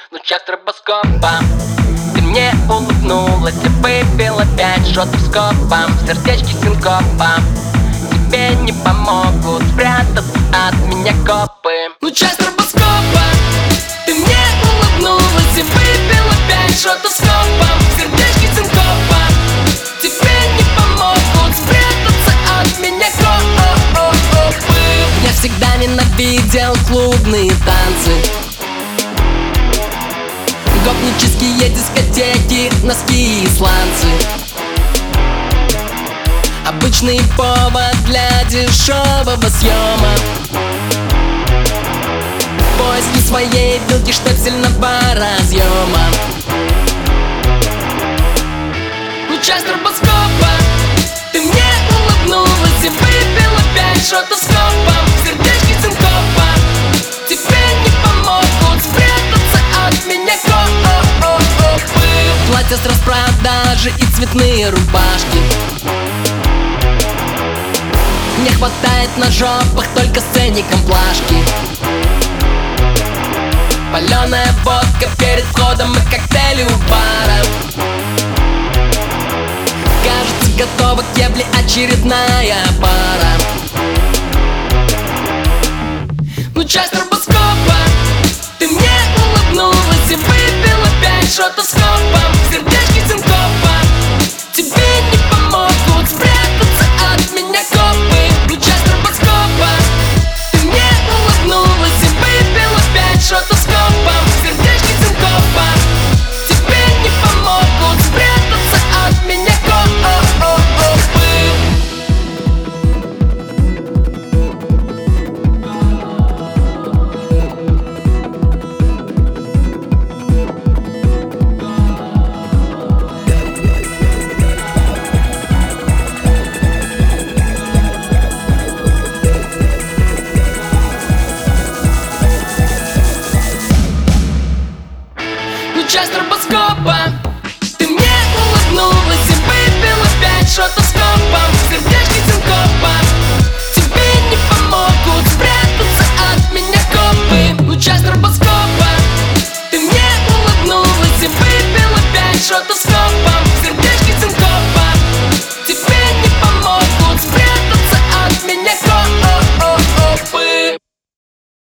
лучах стробоскопа. Ты мне улыбнулась и выпила 5 шотов скопом. В сердечке синкопа. Тебе не помогут спрятаться от меня копы. Лучах стробоскопа. Ты мне улыбнулась и выпила 5 шотов скопом. В сердечке синкопа. Тебе не помогут спрятаться от меня копы. Я всегда ненавидел клубные танцы, гопнические дискотеки, носки и сланцы. Обычный повод для дешевого съема. Поиски своей вилки штекельного разъема. В лучах стробоскопа ты мне улыбнулась и выпила 5 шотов скопом. В сердечке синкопа. Тебе не помогут спрятаться от меня копы. Платья с распродажи и цветные рубашки. Не хватает на жопах только с ценником плашки. Палёная водка перед входом и коктейли у бара. Кажется, готова к ебле очередная пара. Ну, часто